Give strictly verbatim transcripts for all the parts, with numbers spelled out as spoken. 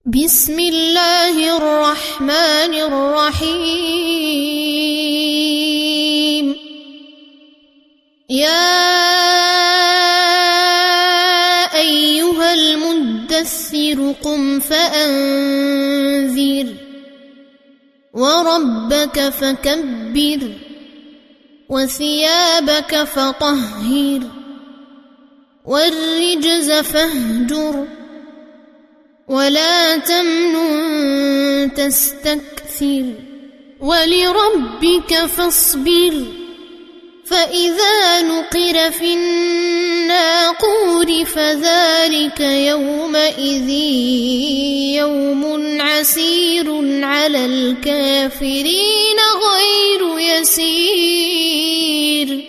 بسم الله الرحمن الرحيم. يا أيها المدثر قم فأنذر وربك فكبر وثيابك فطهر والرجز فاهجر ولا تمنن تستكثر ولربك فاصبر. فإذا نقر في الناقور فذلك يومئذ يوم عسير على الكافرين غير يسير.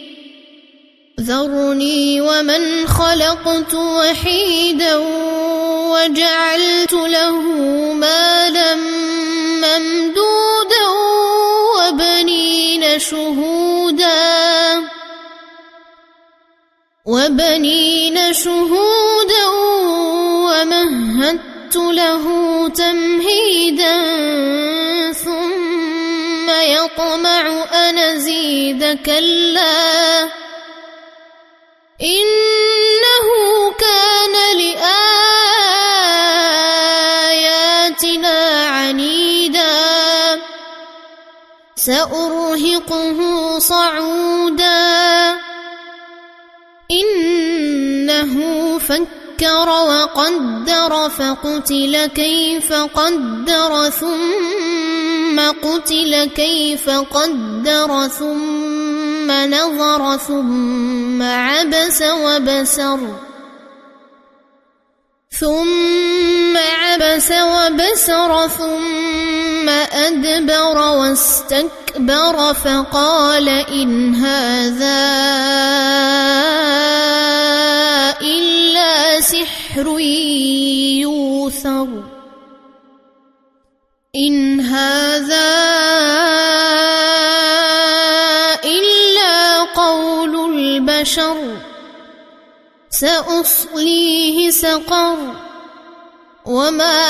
ذرني ومن خلقت وحيدا وجعلت له مالا ممدودا وبنين شهودا وبنين شهودا ومهدت له تمهيدا ثم يطمع أن أزيد كلا إنه كان لآياتنا عنيدا سأرهقه صعودا إنه فكر وقدر فقتل كيف قدر ثم قتل كيف قدر ثم نظر ثم عبس وبسر ثم عبس وبسر ثم أدبر واستكبر فقال إن هذا إلا سحر يوثر إن هذا إلا قول البشر سأصليه سقر وما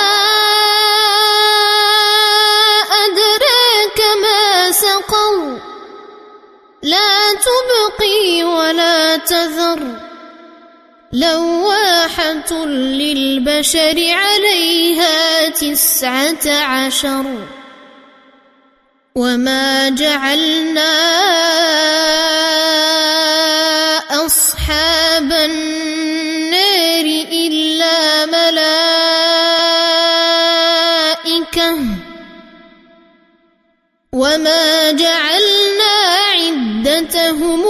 أدراك ما سقر لا تبقي ولا تذر لواحة للبشر عليها تسعة عشر. وما جعلنا أصحاب النار إلا ملائكة وما جعلنا عدتهم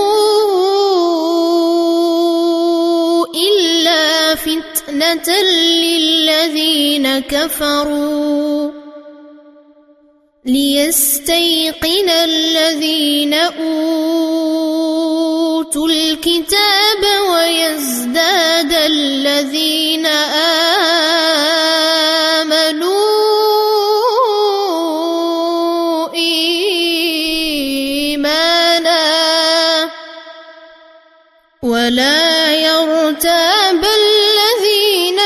إلا فتنة للذين كفروا ليستيقن الذين أوتوا الكتاب ويزداد الذين آمنوا إيمانا ولا يرتاب الذين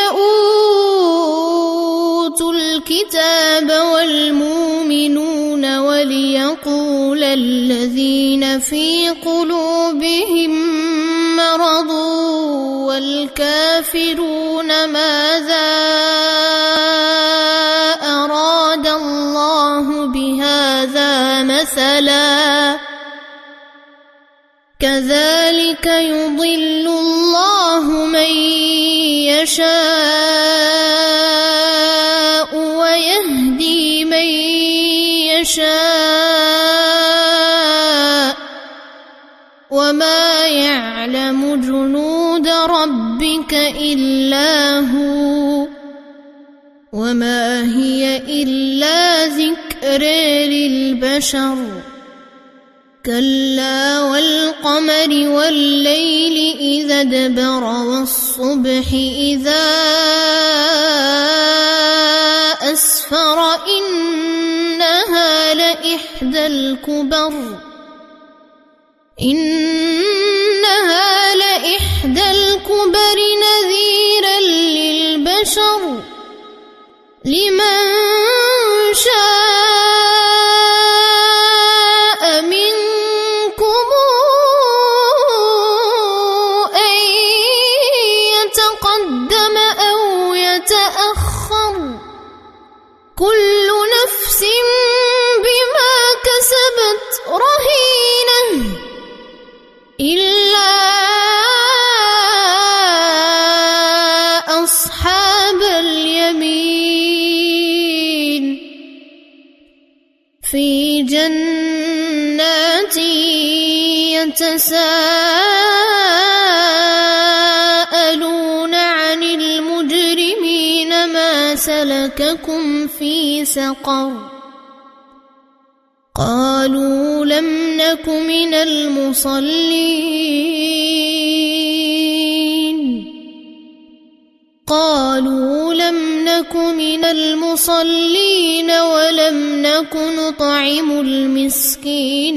أوتوا الكتاب والمؤمنون وليقول الذين في قلوبهم مرض والكافرون ماذا أراد الله بهذا مثلا كذلك يضل الله من يشاء ويهدي من يشاء وما يعلم جنود ربك إلا هو وما هي إلا ذكر للبشر. كلا والقمر والليل إذا ادبر والصبح إذا أسفر إنها لإحدى الكبر إنها لإحدى الكبر نذيرا للبشر لمن شاء منكم أن يتقدم أو يتأخر كل نفس بما كسبت رهينة إلا أصحاب اليمين في جنات يتساءلون عن المجرمين ما سلككم في سقر قالوا لم نك من المصلين قالوا لم نك من المصلين ولم نك نطعم المسكين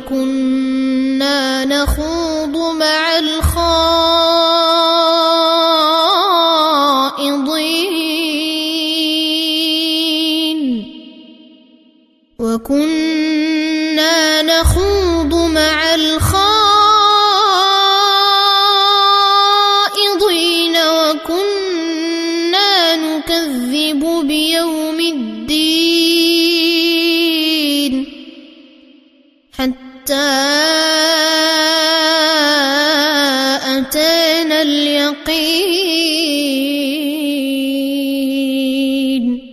وكنا نخوض مع الخائضين وكنا نخوض مع الخائضين وكنا نكذب بيوم الدين حتى أتانا اليقين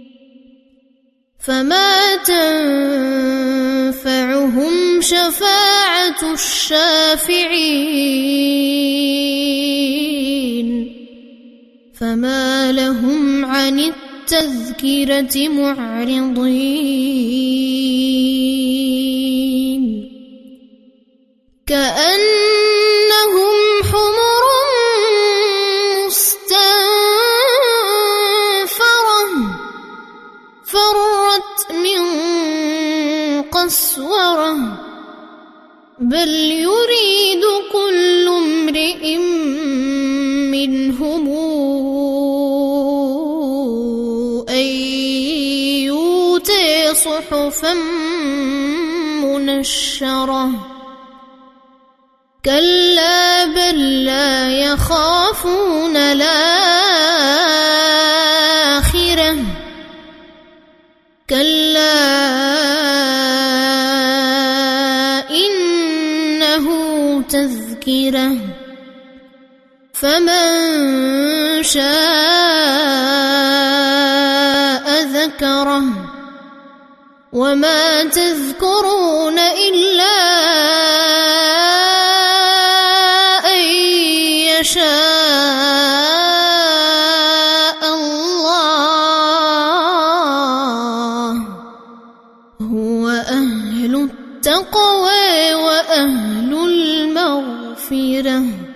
فما تنفعهم شفاعة الشافعين فما لهم عن التذكرة معرضين كأنهم حمر مستنفرة فرت من قسورة بل يريد كل امرئ منهم أن يؤتى صحفا منشرة كلا بل لا يخافون الآخرة كلا إنه تذكرة فمن شاء ذكره وما تذكرون إلا أن يشاء الله هو أهل التقوى وأهل المغفرة.